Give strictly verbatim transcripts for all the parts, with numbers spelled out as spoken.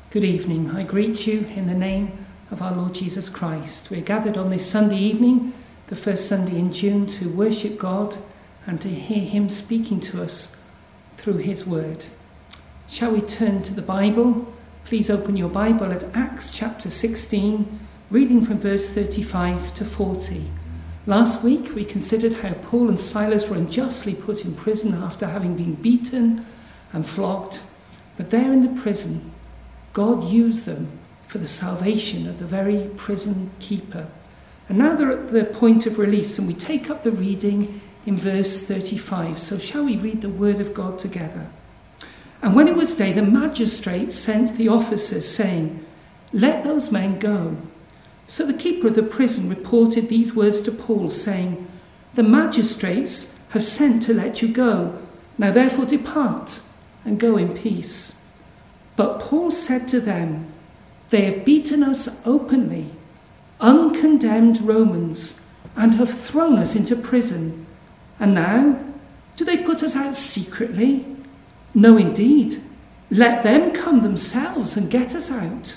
Good evening. I greet you in the name of our Lord Jesus Christ. We're gathered on this Sunday evening, the first Sunday in June, to worship God and to hear him speaking to us through his word. Shall we turn to the Bible? Please open your Bible at Acts chapter sixteen, reading from verse thirty-five to forty. Last week we considered how Paul and Silas were unjustly put in prison after having been beaten and flogged. But there in the prison, God used them for the salvation of the very prison keeper. And now they're at the point of release, and we take up the reading in verse thirty-five. So shall we read the word of God together? And when it was day, the magistrates sent the officers, saying, "Let those men go." So the keeper of the prison reported these words to Paul, saying, "The magistrates have sent to let you go. Now therefore depart and go in peace." But Paul said to them, "They have beaten us openly, uncondemned Romans, and have thrown us into prison. And now, do they put us out secretly? No, indeed. Let them come themselves and get us out."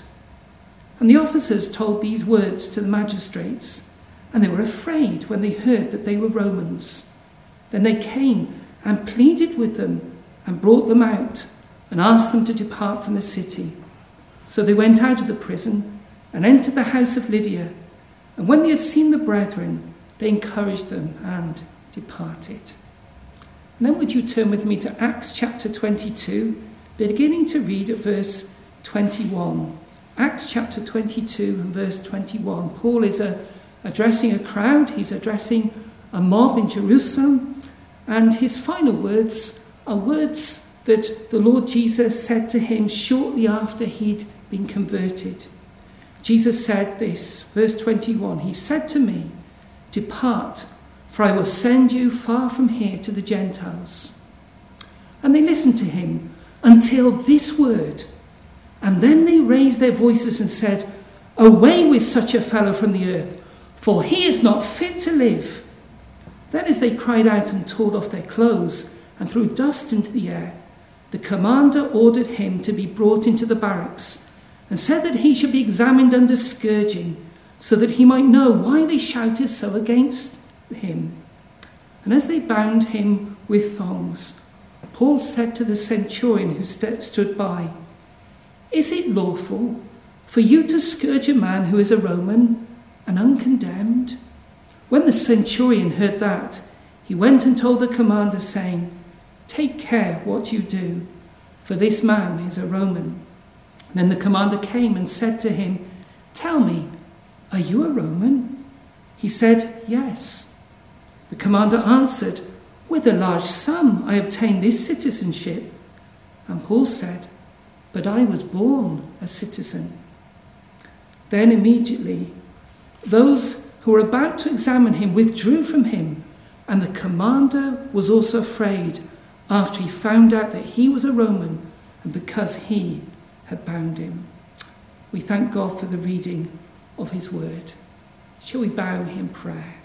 And the officers told these words to the magistrates, and they were afraid when they heard that they were Romans. Then they came and pleaded with them and brought them out and asked them to depart from the city. So they went out of the prison and entered the house of Lydia. And when they had seen the brethren, they encouraged them and departed. And then would you turn with me to Acts chapter twenty-two, beginning to read at verse twenty-one. Acts chapter twenty-two and verse twenty-one. Paul is a, addressing a crowd. He's addressing a mob in Jerusalem. And his final words are words that the Lord Jesus said to him shortly after he'd been converted. Jesus said this, verse twenty-one, he said to me, "Depart, for I will send you far from here to the Gentiles." And they listened to him until this word. And then they raised their voices and said, "Away with such a fellow from the earth, for he is not fit to live." Then as they cried out and tore off their clothes and threw dust into the air, the commander ordered him to be brought into the barracks and said that he should be examined under scourging, so that he might know why they shouted so against him. And as they bound him with thongs, Paul said to the centurion who st- stood by, "Is it lawful for you to scourge a man who is a Roman and uncondemned?" When the centurion heard that, he went and told the commander, saying, "Take care what you do, for this man is a Roman." Then the commander came and said to him, "Tell me, are you a Roman?" He said, "Yes." The commander answered, "With a large sum I obtained this citizenship." And Paul said, "But I was born a citizen." Then immediately those who were about to examine him withdrew from him, and the commander was also afraid after he found out that he was a Roman and because he had bound him. We thank God for the reading of his word. Shall we bow in prayer?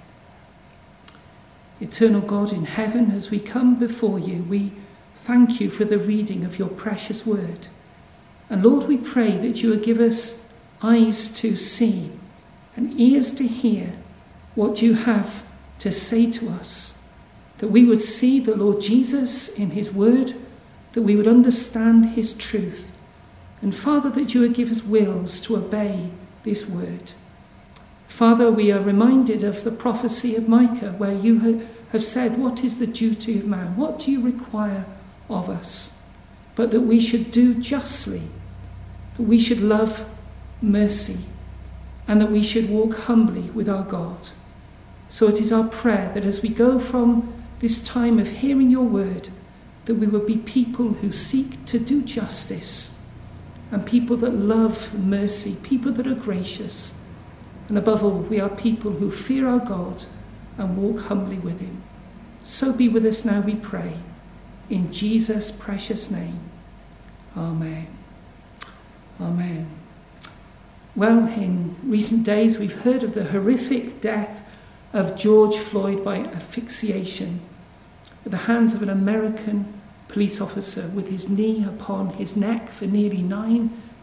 Eternal God in heaven, as we come before you, we thank you for the reading of your precious word. And Lord, we pray that you would give us eyes to see and ears to hear what you have to say to us, that we would see the Lord Jesus in his word, that we would understand his truth, and Father, that you would give us wills to obey this word. Father, we are reminded of the prophecy of Micah, where you have said, "What is the duty of man? What do you require of us? But that we should do justly, that we should love mercy, and that we should walk humbly with our God." So it is our prayer that as we go from this time of hearing your word, that we will be people who seek to do justice, and people that love mercy, people that are gracious, and above all, we are people who fear our God and walk humbly with him. So be with us now, we pray, in Jesus' precious name. Amen. Amen. Well, in recent days, we've heard of the horrific death of George Floyd by asphyxiation at the hands of an American police officer with his knee upon his neck for nearly nine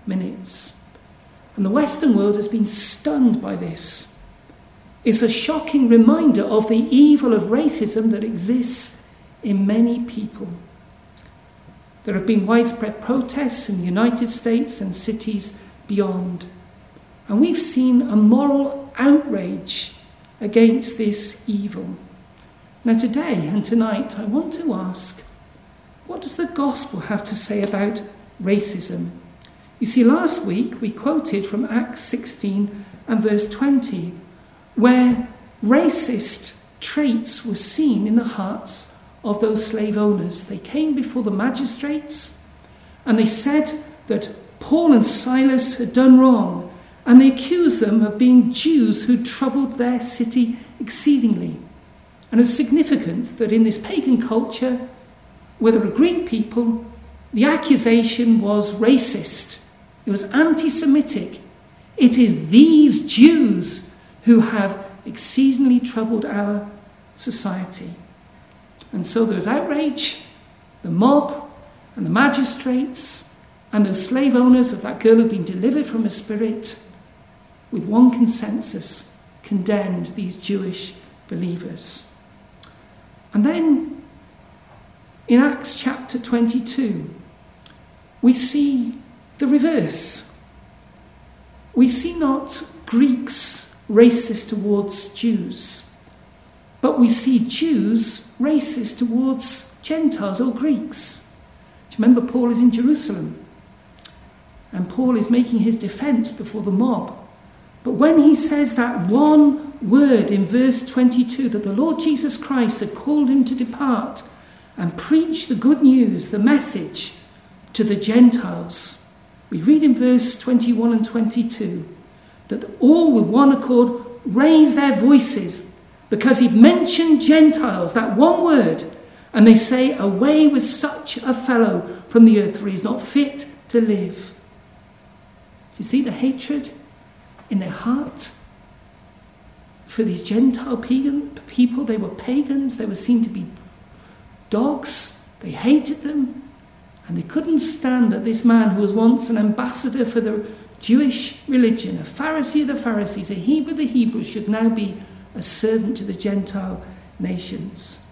minutes. And the Western world has been stunned by this. It's a shocking reminder of the evil of racism that exists in many people. There have been widespread protests in the United States and cities beyond. And we've seen a moral outrage against this evil. Now today and tonight I want to ask, what does the gospel have to say about racism? You see, last week we quoted from Acts sixteen and verse twenty, where racist traits were seen in the hearts of those slave owners. They came before the magistrates and they said that Paul and Silas had done wrong, and they accused them of being Jews who troubled their city exceedingly. And it's significant that in this pagan culture, where there were Greek people, the accusation was racist. It was anti-Semitic. It is these Jews who have exceedingly troubled our society. And so there was outrage. The mob and the magistrates and those slave owners of that girl who'd been delivered from a spirit, with one consensus, condemned these Jewish believers. And then in Acts chapter twenty-two, we see the reverse. We see not Greeks racist towards Jews, but we see Jews racist towards Gentiles or Greeks. Do you remember Paul is in Jerusalem? And Paul is making his defense before the mob. But when he says that one word in verse twenty-two, that the Lord Jesus Christ had called him to depart and preach the good news, the message to the Gentiles, we read in verse twenty-one and twenty-two that all with one accord raised their voices because he'd mentioned Gentiles, that one word, and they say, away with such a fellow from the earth, for he's not fit to live. Do you see the hatred in their heart for these Gentile pagan people? They were pagans. They were seen to be dogs. They hated them. And they couldn't stand that this man who was once an ambassador for the Jewish religion, a Pharisee of the Pharisees, a Hebrew of the Hebrews, should now be a servant to the Gentile nations.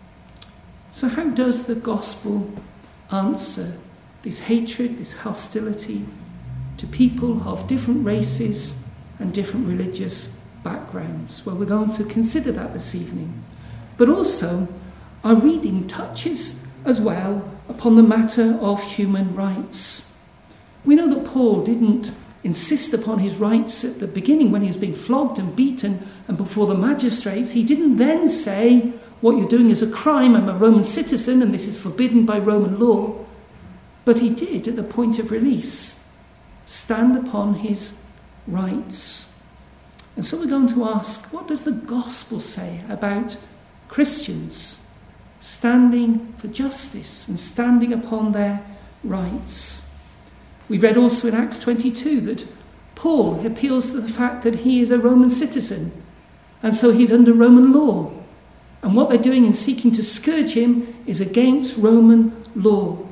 So how does the gospel answer this hatred, this hostility to people of different races and different religious backgrounds? Well, we're going to consider that this evening. But also, our reading touches as well upon the matter of human rights. We know that Paul didn't insist upon his rights at the beginning when he was being flogged and beaten and before the magistrates. He didn't then say, what you're doing is a crime, I'm a Roman citizen and this is forbidden by Roman law. But he did at the point of release stand upon his rights. And so we're going to ask, what does the gospel say about Christians standing for justice and standing upon their rights? We read also in Acts twenty-two that Paul appeals to the fact that he is a Roman citizen, and so he's under Roman law. And what they're doing in seeking to scourge him is against Roman law.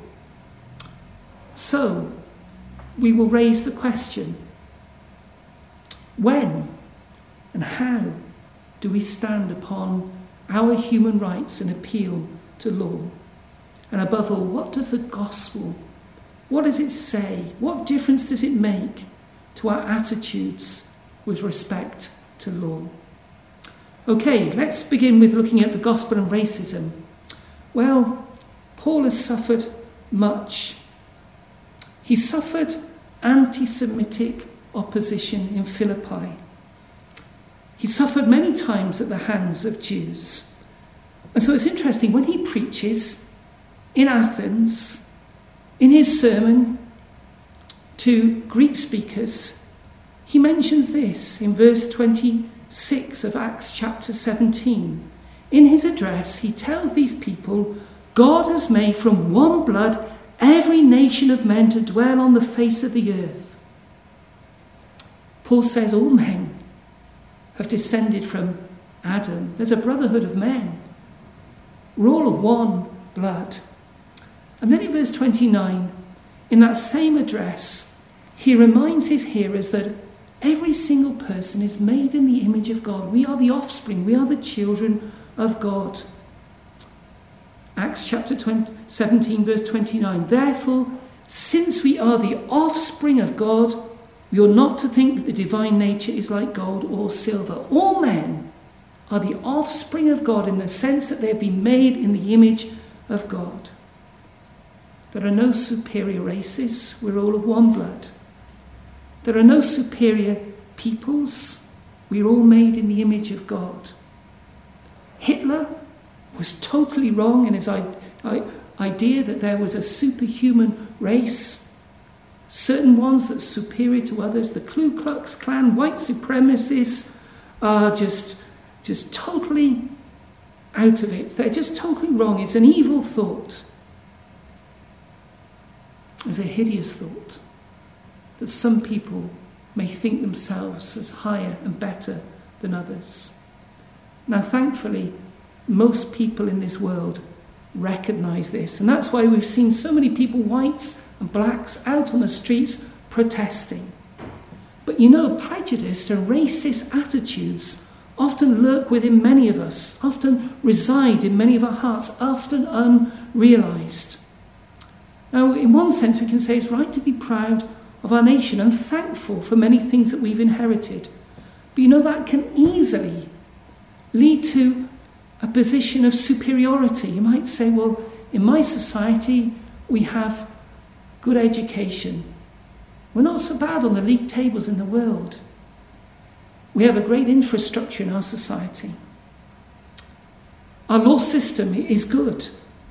So, we will raise the question, when and how do we stand upon our human rights and appeal to law? And above all, what does the gospel, what does it say? What difference does it make to our attitudes with respect to law? Okay, let's begin with looking at the gospel and racism. Well, Paul has suffered much. He suffered anti-Semitic opposition in Philippi. He suffered many times at the hands of Jews. And so it's interesting, when he preaches in Athens, in his sermon to Greek speakers, he mentions this in verse twenty-six of Acts chapter seventeen. In his address, he tells these people, God has made from one blood every nation of men to dwell on the face of the earth. Paul says all men have descended from Adam. There's a brotherhood of men. We're all of one blood. And then in verse twenty-nine, in that same address, he reminds his hearers that every single person is made in the image of God. We are the offspring. We are the children of God. Acts chapter seventeen, verse twenty-nine. Therefore, since we are the offspring of God, we ought not to think that the divine nature is like gold or silver. All men are the offspring of God in the sense that they have been made in the image of God. There are no superior races. We're all of one blood. There are no superior peoples. We're all made in the image of God. Hitler was totally wrong in his idea that there was a superhuman race. Certain ones that's superior to others. The Ku Klux Klan, white supremacists are just, just totally out of it. They're just totally wrong. It's an evil thought. It's a hideous thought that some people may think themselves as higher and better than others. Now, thankfully, most people in this world recognise this, and that's why we've seen so many people, whites and blacks, out on the streets protesting. But you know, prejudice and racist attitudes often lurk within many of us, often reside in many of our hearts, often unrealised. Now, in one sense, we can say it's right to be proud of our nation and thankful for many things that we've inherited. But you know, that can easily lead to a position of superiority. You might say, well, in my society, we have good education. We're not so bad on the league tables in the world. We have a great infrastructure in our society. Our law system is good.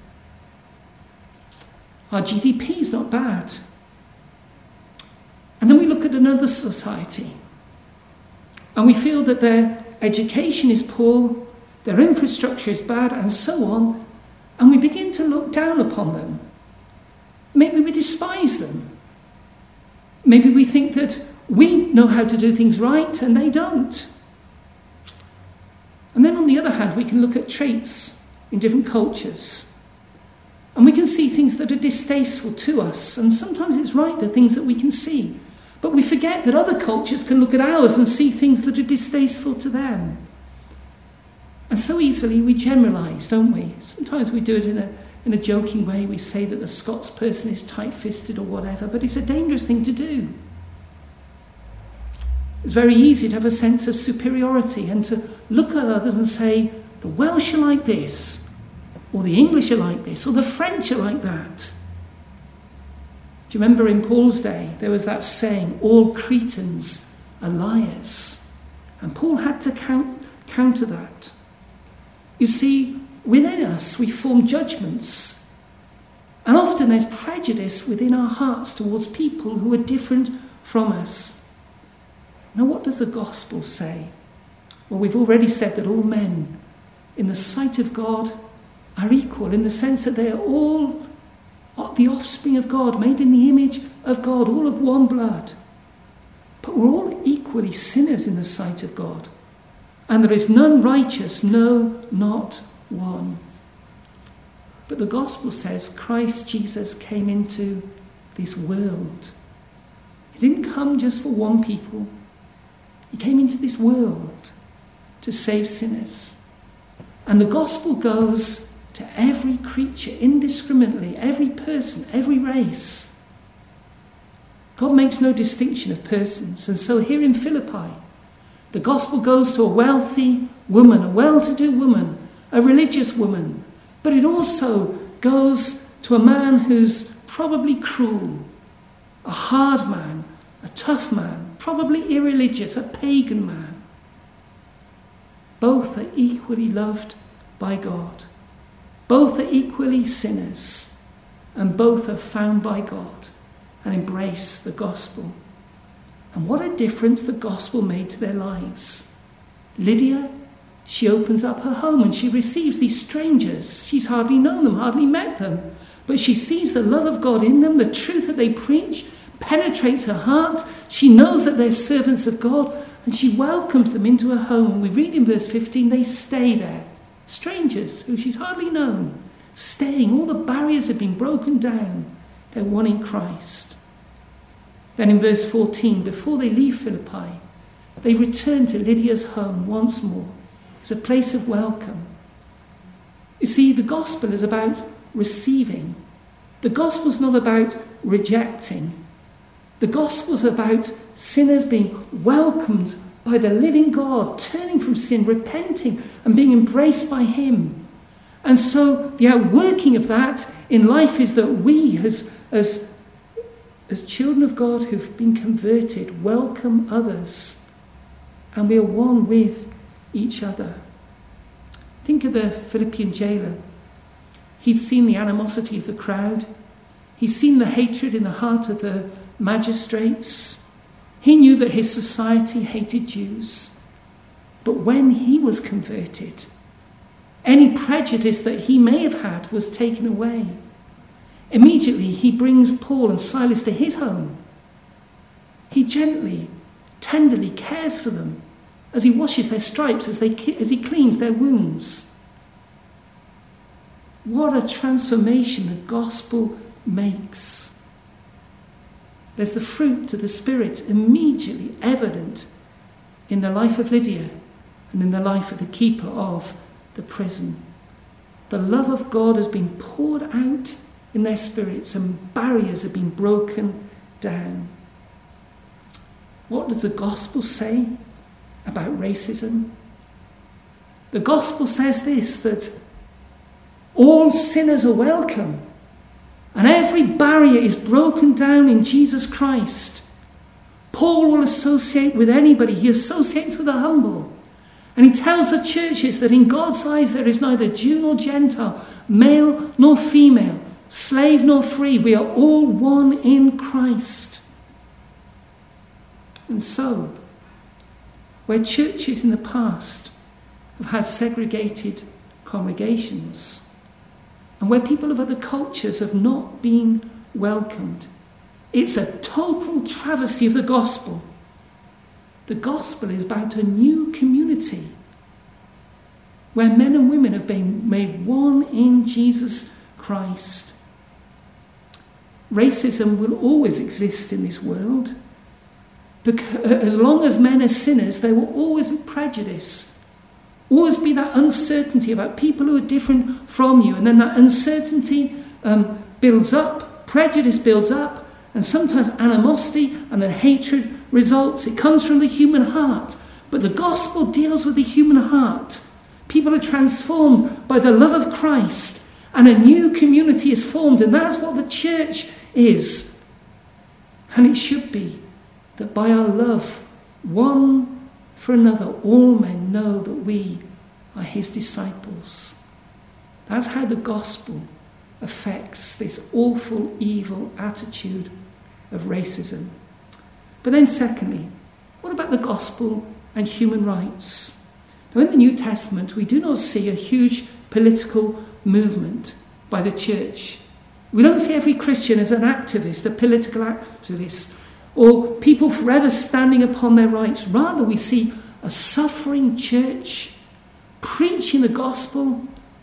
Our G D P is not bad. And then we look at another society and we feel that their education is poor, their infrastructure is bad, and so on, and we begin to look down upon them. Maybe we despise them. Maybe we think that we know how to do things right and they don't. And then on the other hand, we can look at traits in different cultures and we can see things that are distasteful to us, and sometimes it's right, the things that we can see. But we forget that other cultures can look at ours and see things that are distasteful to them. And so easily we generalise, don't we? Sometimes we do it in a, in a joking way. We say that the Scots person is tight-fisted or whatever, but it's a dangerous thing to do. It's very easy to have a sense of superiority and to look at others and say, the Welsh are like this, or the English are like this, or the French are like that. Do you remember in Paul's day, there was that saying, all Cretans are liars. And Paul had to count, counter that. You see, within us, we form judgments. And often there's prejudice within our hearts towards people who are different from us. Now, what does the gospel say? Well, we've already said that all men, in the sight of God, are equal in the sense that they are all the offspring of God, made in the image of God, all of one blood. But we're all equally sinners in the sight of God. And there is none righteous, no, not one. But the gospel says Christ Jesus came into this world. He didn't come just for one people. He came into this world to save sinners. And the gospel goes to every creature indiscriminately, every person, every race. God makes no distinction of persons. And so here in Philippi, the gospel goes to a wealthy woman, a well-to-do woman, a religious woman, but it also goes to a man who's probably cruel, a hard man, a tough man, probably irreligious, a pagan man. Both are equally loved by God. Both are equally sinners, and both are found by God and embrace the gospel. And what a difference the gospel made to their lives. Lydia, she opens up her home and she receives these strangers. She's hardly known them, hardly met them, but she sees the love of God in them, the truth that they preach penetrates her heart. She knows that they're servants of God, and she welcomes them into her home. And we read in verse fifteen, they stay there. Strangers who she's hardly known, staying. All the barriers have been broken down. They're one in Christ. Then in verse fourteen, before they leave Philippi, they return to Lydia's home once more. It's a place of welcome. You see, the gospel is about receiving. The gospel's not about rejecting. The gospel's about sinners being welcomed by the living God, turning from sin, repenting, and being embraced by him. And so the outworking of that in life is that we, as, as, as children of God who've been converted, welcome others. And we are one with each other. Think of the Philippian jailer. He'd seen the animosity of the crowd. He'd seen the hatred in the heart of the magistrates. He knew that his society hated Jews. But when he was converted, any prejudice that he may have had was taken away. Immediately he brings Paul and Silas to his home. He gently, tenderly cares for them as he washes their stripes, as, they, as he cleans their wounds. What a transformation the gospel makes. There's the fruit to the Spirit immediately evident in the life of Lydia and in the life of the keeper of the prison. The love of God has been poured out in their spirits and barriers have been broken down. What does the gospel say about racism? The gospel says this, that all sinners are welcome and every barrier is broken down in Jesus Christ. Paul will associate with anybody. He associates with the humble. And he tells the churches that in God's eyes there is neither Jew nor Gentile, male nor female, slave nor free. We are all one in Christ. And so, where churches in the past have had segregated congregations, and where people of other cultures have not been welcomed, it's a total travesty of the gospel. The gospel is about a new community where men and women have been made one in Jesus Christ. Racism will always exist in this world. Because as long as men are sinners, there will always be prejudice. Always be that uncertainty about people who are different from you. And then that uncertainty um, builds up, prejudice builds up, and sometimes animosity and then hatred results. It comes from the human heart. But the gospel deals with the human heart. People are transformed by the love of Christ, and a new community is formed, and that's what the church is. And it should be that by our love one for another, all men know that we are his disciples. That's how the gospel affects this awful, evil attitude of racism. But then secondly, what about the gospel and human rights? Now in the New Testament, we do not see a huge political movement by the church. We don't see every Christian as an activist, a political activist, or people forever standing upon their rights. Rather, we see a suffering church preaching the gospel,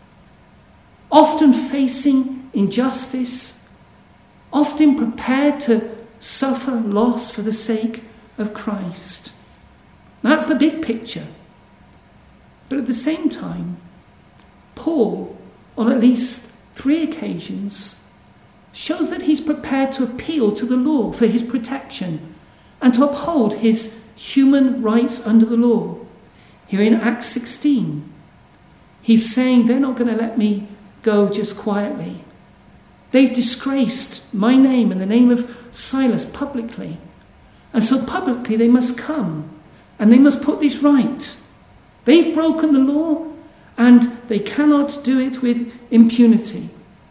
often facing injustice, often prepared to suffer loss for the sake of Christ. That's the big picture. But at the same time, Paul, on at least three occasions, shows that he's prepared to appeal to the law for his protection and to uphold his human rights under the law. Here in Acts sixteen, he's saying they're not going to let me go just quietly. They've disgraced my name and the name of Silas publicly. And so publicly they must come and they must put this right. They've broken the law and they cannot do it with impunity.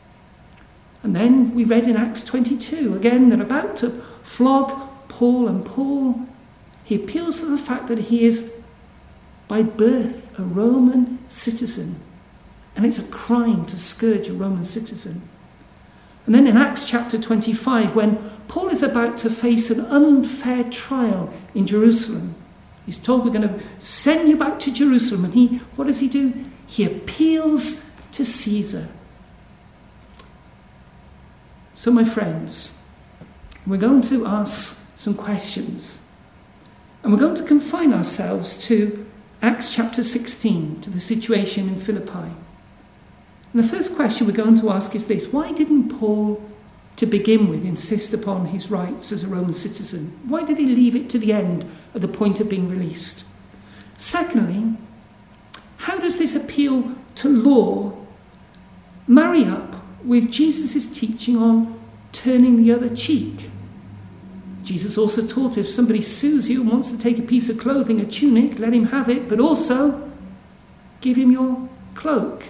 And then we read in Acts twenty-two, again, they're about to flog Paul, and Paul, he appeals to the fact that he is by birth a Roman citizen. And it's a crime to scourge a Roman citizen. And then in Acts chapter twenty-five, when Paul is about to face an unfair trial in Jerusalem, he's told, we're going to send you back to Jerusalem. And he, what does he do? He appeals to Caesar. So my friends, we're going to ask some questions. And we're going to confine ourselves to Acts chapter sixteen, to the situation in Philippi. And the first question we're going to ask is this: why didn't Paul, to begin with, insist upon his rights as a Roman citizen? Why did he leave it to the end, at the point of being released? Secondly, how does this appeal to law marry up with Jesus' teaching on turning the other cheek? Jesus also taught, if somebody sues you and wants to take a piece of clothing, a tunic, let him have it, but also give him your cloak.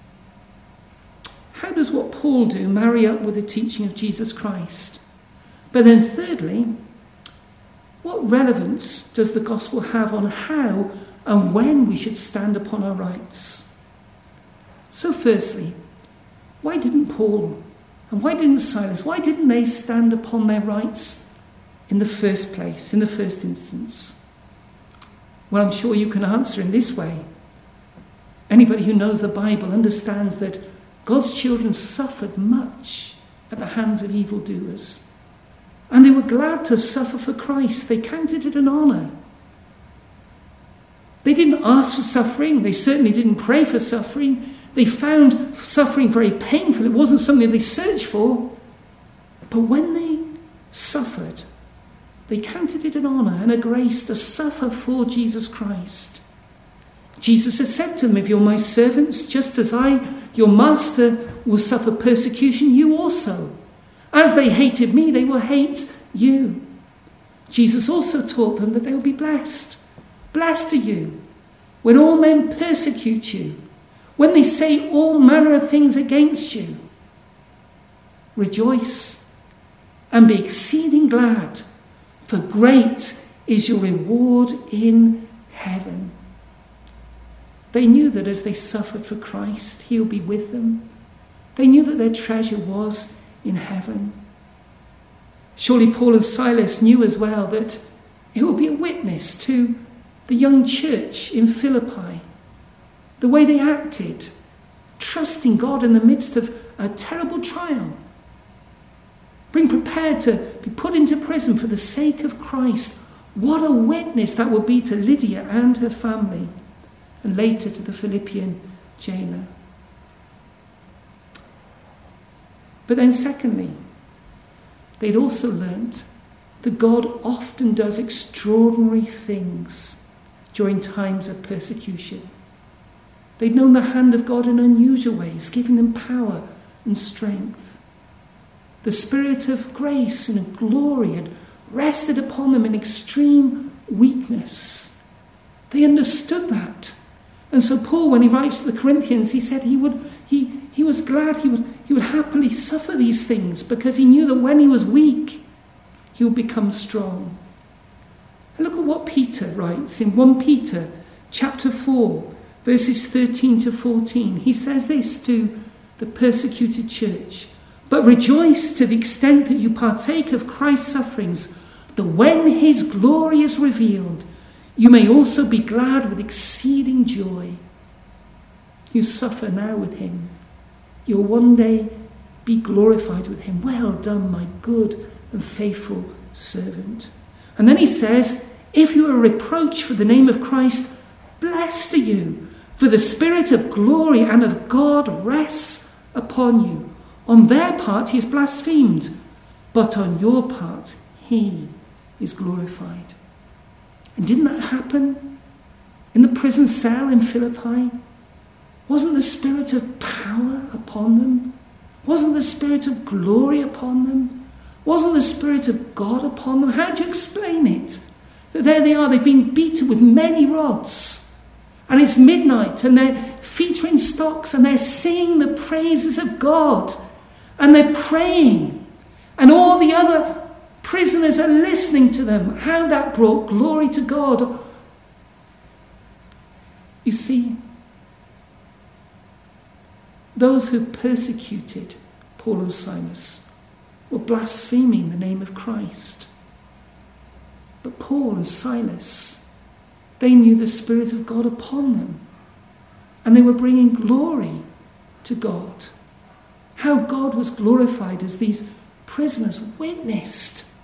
How does what Paul do marry up with the teaching of Jesus Christ? But then thirdly, what relevance does the gospel have on how and when we should stand upon our rights? So firstly, why didn't Paul and why didn't Silas, why didn't they stand upon their rights in the first place, in the first instance? Well, I'm sure you can answer in this way. Anybody who knows the Bible understands that God's children suffered much at the hands of evildoers. And they were glad to suffer for Christ. They counted it an honour. They didn't ask for suffering. They certainly didn't pray for suffering. They found suffering very painful. It wasn't something they searched for. But when they suffered, they counted it an honour and a grace to suffer for Jesus Christ. Jesus had said to them, if you're my servants, just as I, your master, will suffer persecution, you also. As they hated me, they will hate you. Jesus also taught them that they will be blessed. Blessed are you when all men persecute you, when they say all manner of things against you. Rejoice and be exceeding glad, for great is your reward in heaven. They knew that as they suffered for Christ, he would be with them. They knew that their treasure was in heaven. Surely Paul and Silas knew as well that it would be a witness to the young church in Philippi, the way they acted, trusting God in the midst of a terrible trial, being prepared to be put into prison for the sake of Christ. What a witness that would be to Lydia and her family, and later to the Philippian jailer. But then secondly, they'd also learnt that God often does extraordinary things during times of persecution. They'd known the hand of God in unusual ways, giving them power and strength. The Spirit of grace and of glory had rested upon them in extreme weakness. They understood that. And so Paul, when he writes to the Corinthians, he said he would he he was glad he would he would happily suffer these things, because he knew that when he was weak, he would become strong. And look at what Peter writes in First Peter chapter four, verses thirteen to fourteen. He says this to the persecuted church: but rejoice to the extent that you partake of Christ's sufferings, that when his glory is revealed, you may also be glad with exceeding joy. You suffer now with him. You'll one day be glorified with him. Well done, my good and faithful servant. And then he says, if you are reproached for the name of Christ, blessed are you, for the Spirit of glory and of God rests upon you. On their part he is blasphemed, but on your part he is glorified. And didn't that happen in the prison cell in Philippi? Wasn't the Spirit of power upon them? Wasn't the Spirit of glory upon them? Wasn't the Spirit of God upon them? How do you explain it? That there they are, they've been beaten with many rods, and it's midnight, and their feet are in stocks, and they're singing the praises of God, and they're praying, and all the other prisoners are listening to them. How that brought glory to God. You see, those who persecuted Paul and Silas were blaspheming the name of Christ. But Paul and Silas, they knew the Spirit of God upon them, and they were bringing glory to God. How God was glorified as these prisoners witnessed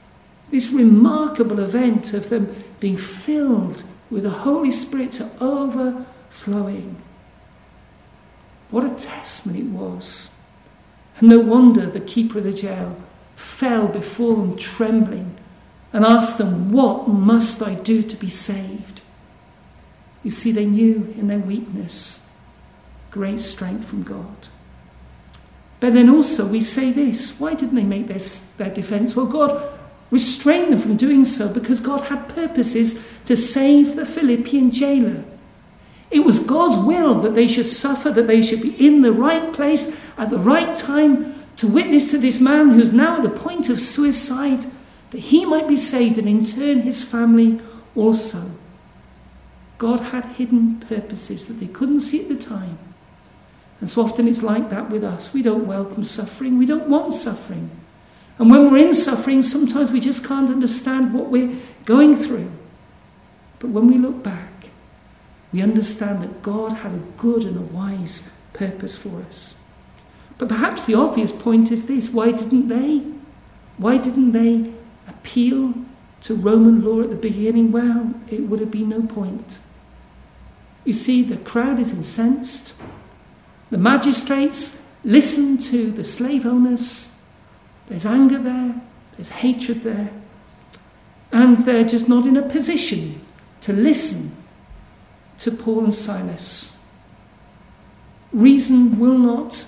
This remarkable event of them being filled with the Holy Spirit to overflowing. What a testimony it was. And no wonder the keeper of the jail fell before them trembling and asked them, "What must I do to be saved?" You see, they knew in their weakness great strength from God. But then also we say this, why didn't they make their, their defense? Well, God restrained them from doing so because God had purposes to save the Philippian jailer. It was God's will that they should suffer, that they should be in the right place at the right time to witness to this man who's now at the point of suicide, that he might be saved and in turn his family also. God had hidden purposes that they couldn't see at the time. And so often it's like that with us. We don't welcome suffering. We don't want suffering. And when we're in suffering, sometimes we just can't understand what we're going through. But when we look back, we understand that God had a good and a wise purpose for us. But perhaps the obvious point is this. Why didn't they? Why didn't they appeal to Roman law at the beginning? Well, it would have been no point. You see, the crowd is incensed. The magistrates listen to the slave owners. There's anger there. There's hatred there. And they're just not in a position to listen to Paul and Silas. Reason will not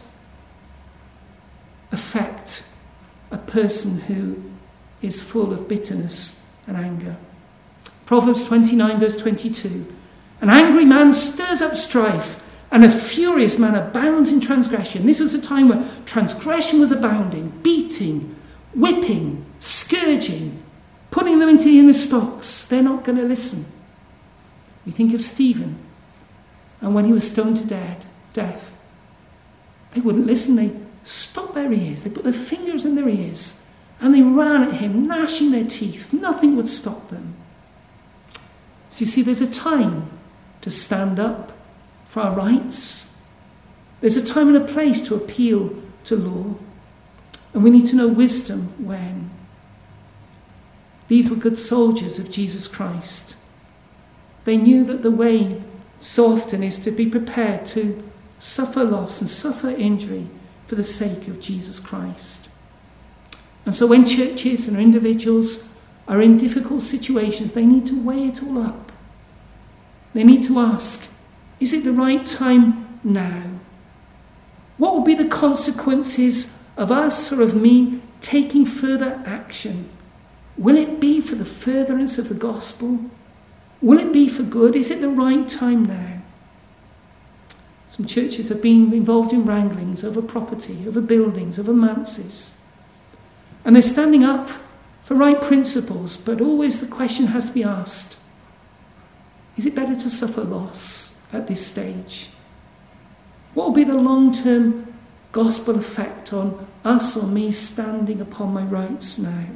affect a person who is full of bitterness and anger. Proverbs twenty-nine verse twenty-two. An angry man stirs up strife, and a furious man abounds in transgression. This was a time where transgression was abounding, beating, whipping, scourging, putting them into the inner stocks. They're not going to listen. We think of Stephen, and when he was stoned to death, death, they wouldn't listen. They stopped their ears. They put their fingers in their ears, and they ran at him, gnashing their teeth. Nothing would stop them. So you see, there's a time to stand up for our rights. There's a time and a place to appeal to law, and we need to know wisdom when. These were good soldiers of Jesus Christ. They knew that the way so often is to be prepared to suffer loss and suffer injury for the sake of Jesus Christ. And so when churches and individuals are in difficult situations, they need to weigh it all up. They need to ask, is it the right time now? What will be the consequences of us or of me taking further action? Will it be for the furtherance of the gospel? Will it be for good? Is it the right time now? Some churches have been involved in wranglings over property, over buildings, over manses. And they're standing up for right principles, but always the question has to be asked, is it better to suffer loss at this stage? What will be the long-term gospel effect on us or me standing upon my rights now?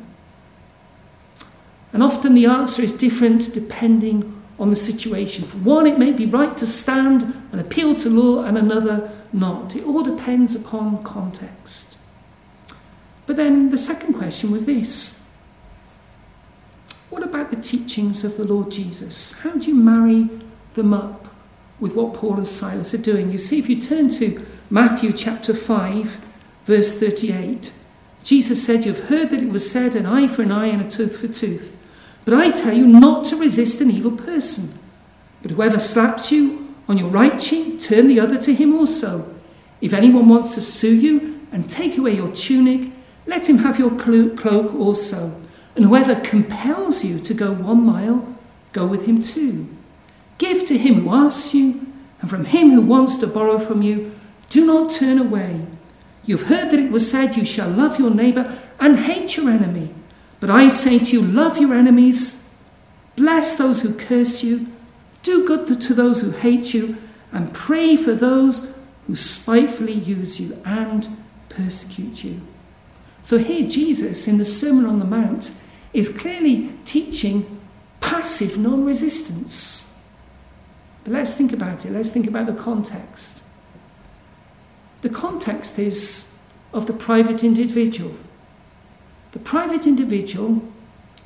And often the answer is different depending on the situation. For one, it may be right to stand and appeal to law, and another not. It all depends upon context. But then the second question was this. What about the teachings of the Lord Jesus? How do you marry them up with what Paul and Silas are doing? You see, if you turn to Matthew chapter five, verse thirty-eight, Jesus said, "You've heard that it was said, an eye for an eye and a tooth for tooth. But I tell you not to resist an evil person. But whoever slaps you on your right cheek, turn the other to him also. If anyone wants to sue you and take away your tunic, let him have your cloak also. And whoever compels you to go one mile, go with him two. Give to him who asks you, and from him who wants to borrow from you, do not turn away. You've heard that it was said, you shall love your neighbour and hate your enemy. But I say to you, love your enemies, bless those who curse you, do good to those who hate you, and pray for those who spitefully use you and persecute you." So here Jesus, in the Sermon on the Mount, is clearly teaching passive non-resistance. But let's think about it. Let's think about the context. The context is of the private individual. The private individual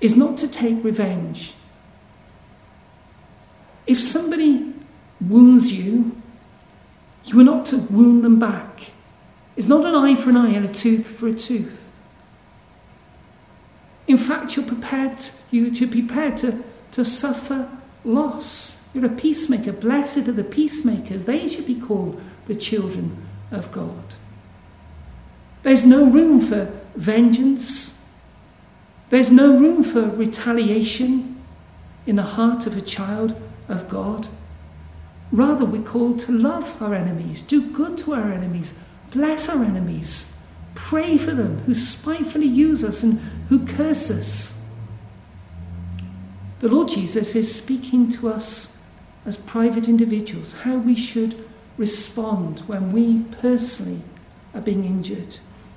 is not to take revenge. If somebody wounds you, you are not to wound them back. It's not an eye for an eye and a tooth for a tooth. In fact, you're prepared, you're prepared to, to suffer loss. You're a peacemaker. Blessed are the peacemakers. They should be called the children of God. There's no room for vengeance. There's no room for retaliation in the heart of a child of God. Rather, we're called to love our enemies, do good to our enemies, bless our enemies, pray for them who spitefully use us and who curse us. The Lord Jesus is speaking to us as private individuals, how we should respond when we personally are being injured.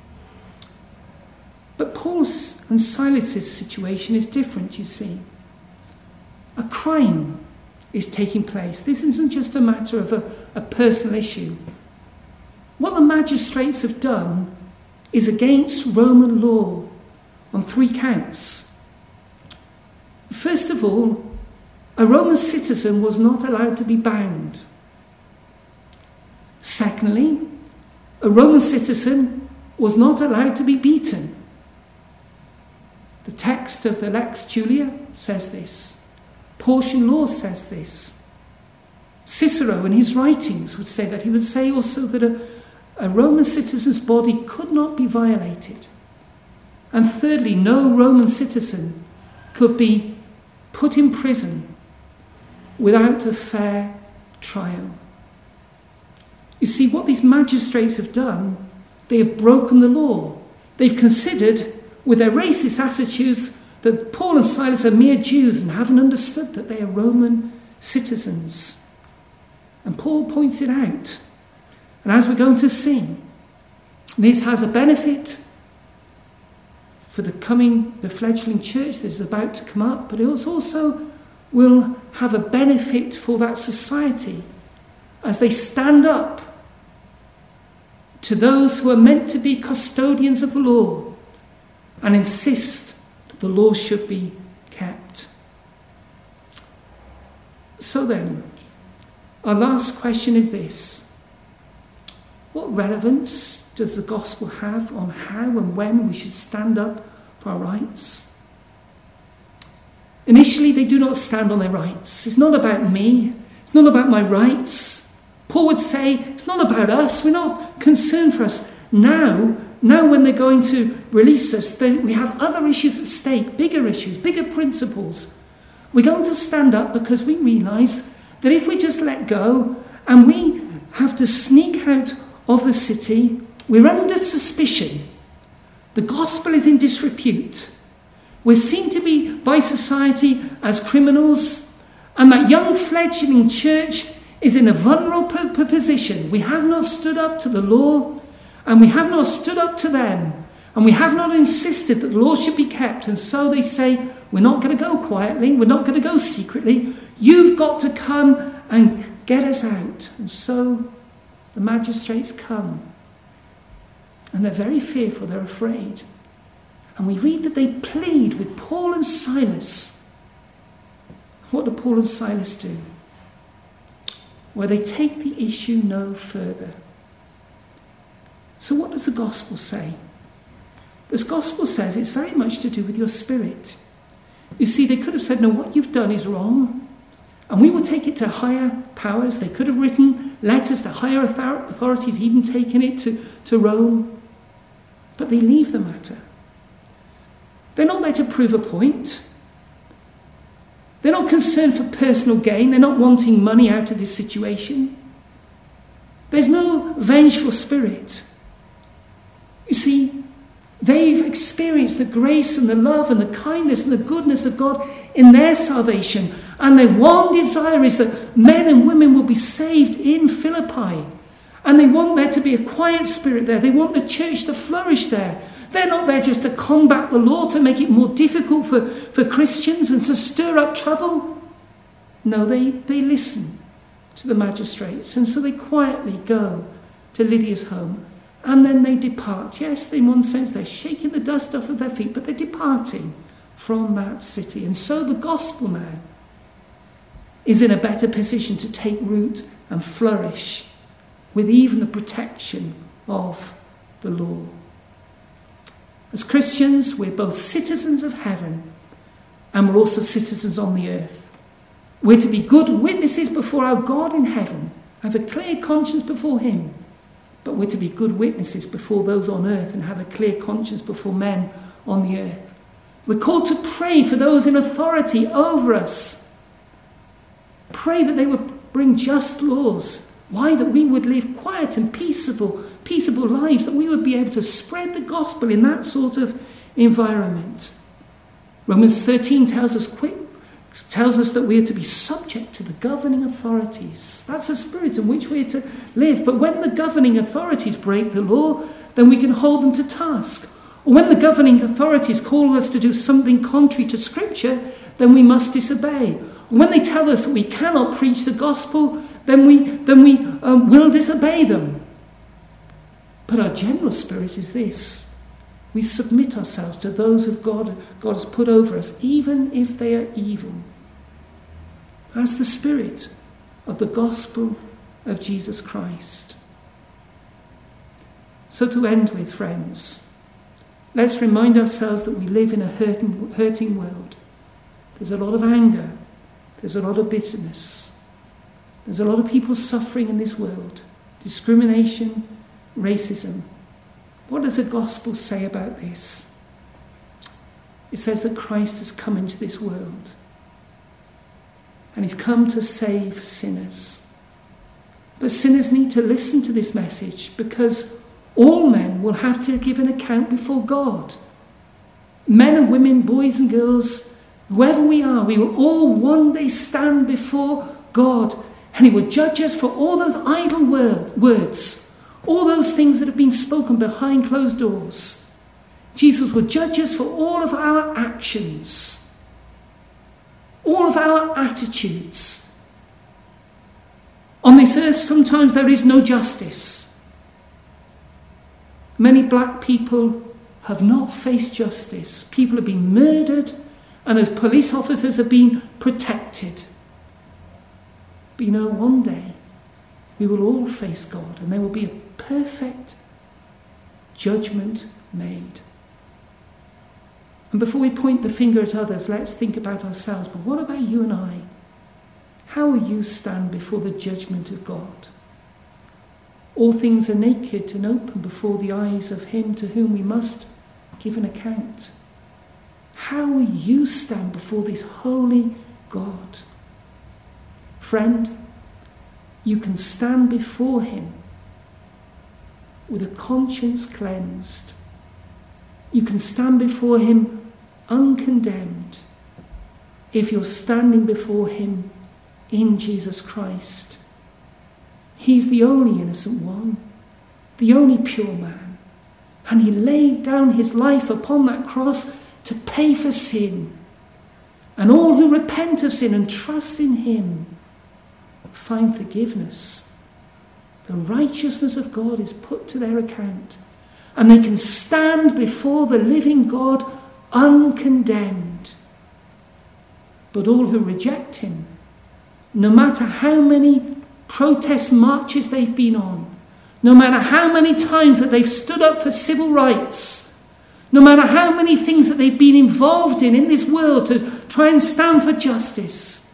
But Paul's and Silas's situation is different, you see. A crime is taking place. This isn't just a matter of a, a personal issue. What the magistrates have done is against Roman law on three counts. First of all, a Roman citizen was not allowed to be bound. Secondly, a Roman citizen was not allowed to be beaten. The text of the Lex Julia says this. Porcian law says this. Cicero in his writings would say that. He would say also that a, a Roman citizen's body could not be violated. And thirdly, no Roman citizen could be put in prison without a fair trial. You see, what these magistrates have done, they have broken the law. They've considered, with their racist attitudes, that Paul and Silas are mere Jews and haven't understood that they are Roman citizens. And Paul points it out. And as we're going to see, this has a benefit for the coming, the fledgling church that is about to come up, but it also will have a benefit for that society as they stand up to those who are meant to be custodians of the law and insist that the law should be kept. So then, our last question is this. What relevance does the gospel have on how and when we should stand up for our rights? Initially, they do not stand on their rights. It's not about me. It's not about my rights. Paul would say, it's not about us. We're not concerned for us. Now, now when they're going to release us, they, we have other issues at stake, bigger issues, bigger principles. We're going to stand up because we realise that if we just let go and we have to sneak out of the city, we're under suspicion. The gospel is in disrepute. We're seen to be by society as criminals, and that young fledgling church is in a vulnerable position. We have not stood up to the law, and we have not stood up to them, and we have not insisted that the law should be kept. And so they say, we're not going to go quietly, we're not going to go secretly. You've got to come and get us out. And so the magistrates come, and they're very fearful, they're afraid. And we read that they plead with Paul and Silas. What do Paul and Silas do? Well, they take the issue no further. So what does the gospel say? The gospel says it's very much to do with your spirit. You see, they could have said, no, what you've done is wrong, and we will take it to higher powers. They could have written letters to higher authorities, even taken it to, to Rome. But they leave the matter. They're not there to prove a point. They're not concerned for personal gain. They're not wanting money out of this situation. There's no vengeful spirit. You see, they've experienced the grace and the love and the kindness and the goodness of God in their salvation. And their one desire is that men and women will be saved in Philippi. And they want there to be a quiet spirit there. They want the church to flourish there. They're not there just to combat the law, to make it more difficult for, for Christians and to stir up trouble. No, they, they listen to the magistrates. And so they quietly go to Lydia's home. And then they depart. Yes, in one sense, they're shaking the dust off of their feet, but they're departing from that city. And so the gospel now is in a better position to take root and flourish with even the protection of the law. As Christians, we're both citizens of heaven and we're also citizens on the earth. We're to be good witnesses before our God in heaven, have a clear conscience before him, but we're to be good witnesses before those on earth and have a clear conscience before men on the earth. We're called to pray for those in authority over us. Pray that they would bring just laws. Why? That we would live quiet and peaceable, peaceable lives, that we would be able to spread the gospel in that sort of environment. Romans thirteen tells us quick, tells us that we are to be subject to the governing authorities. That's the spirit in which we are to live. But when the governing authorities break the law, then we can hold them to task. Or when the governing authorities call us to do something contrary to Scripture, then we must disobey. Or when they tell us that we cannot preach the gospel, then we, then we um, will disobey them. But our general spirit is this: we submit ourselves to those who God, God has put over us, even if they are evil. That's the spirit of the gospel of Jesus Christ. So to end with, friends, let's remind ourselves that we live in a hurting, hurting world. There's a lot of anger. There's a lot of bitterness. There's a lot of people suffering in this world. Discrimination, racism. What does the gospel say about this? It says that Christ has come into this world and he's come to save sinners. But sinners need to listen to this message, because all men will have to give an account before God. Men and women, boys and girls, whoever we are, we will all one day stand before God, and he will judge us for all those idle word, words, all those things that have been spoken behind closed doors. Jesus will judge us for all of our actions, all of our attitudes. On this earth, sometimes there is no justice. Many black people have not faced justice. People have been murdered, and those police officers have been protected. But you know, one day we will all face God, and there will be a perfect judgment made. And before we point the finger at others, let's think about ourselves. But what about you and I? How will you stand before the judgment of God? All things are naked and open before the eyes of him to whom we must give an account. How will you stand before this holy God? Friend, you can stand before him with a conscience cleansed. You can stand before him uncondemned if you're standing before him in Jesus Christ. He's the only innocent one, the only pure man, and he laid down his life upon that cross to pay for sin. And all who repent of sin and trust in him find forgiveness. The righteousness of God is put to their account, and they can stand before the living God uncondemned. But all who reject him, no matter how many protest marches they've been on, no matter how many times that they've stood up for civil rights, no matter how many things that they've been involved in in this world to try and stand for justice,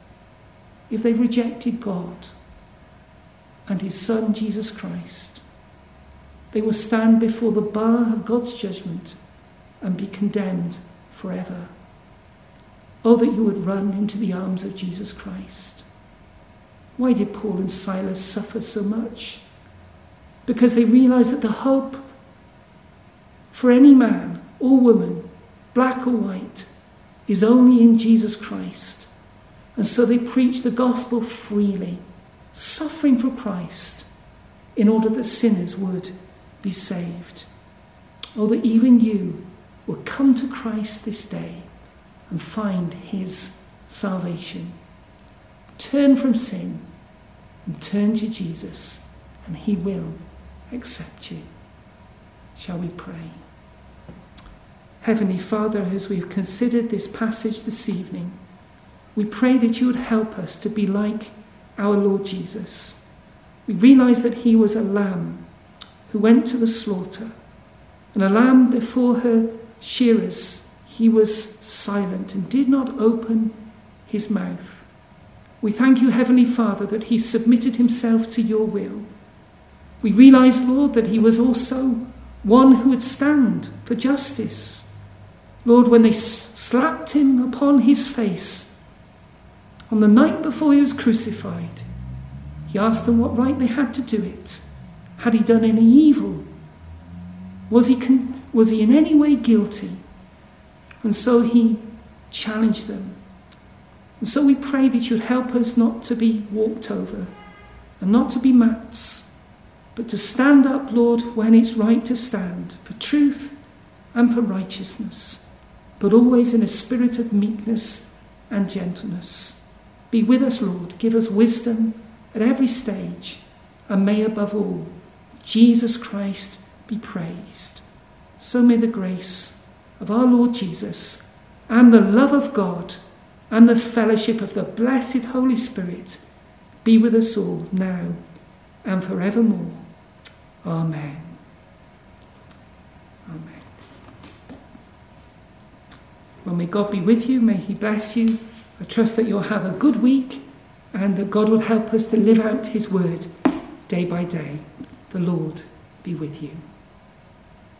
if they've rejected God and his Son, Jesus Christ, they will stand before the bar of God's judgment and be condemned forever. Oh, that you would run into the arms of Jesus Christ. Why did Paul and Silas suffer so much? Because they realized that the hope for any man or woman, black or white, is only in Jesus Christ. And so they preached the gospel freely, suffering for Christ, in order that sinners would be saved. Oh, that even you will come to Christ this day and find his salvation. Turn from sin and turn to Jesus, and he will accept you. Shall we pray? Heavenly Father, as we've considered this passage this evening, we pray that you would help us to be like our Lord Jesus. We realise that he was a lamb who went to the slaughter, and a lamb before her shearers. He was silent and did not open his mouth. We thank you, Heavenly Father, that he submitted himself to your will. We realise, Lord, that he was also one who would stand for justice. Lord, when they slapped him upon his face on the night before he was crucified, he asked them what right they had to do it. Had he done any evil? Was he, con- was he in any way guilty? And so he challenged them. And so we pray that you'd help us not to be walked over and not to be mats, but to stand up, Lord, when it's right to stand, for truth and for righteousness, but always in a spirit of meekness and gentleness. Be with us, Lord. Give us wisdom at every stage, and may above all Jesus Christ be praised. So may the grace of our Lord Jesus and the love of God and the fellowship of the blessed Holy Spirit be with us all now and forevermore. Amen. Amen. Well, may God be with you. May he bless you. I trust that you'll have a good week and that God will help us to live out his word day by day. The Lord be with you.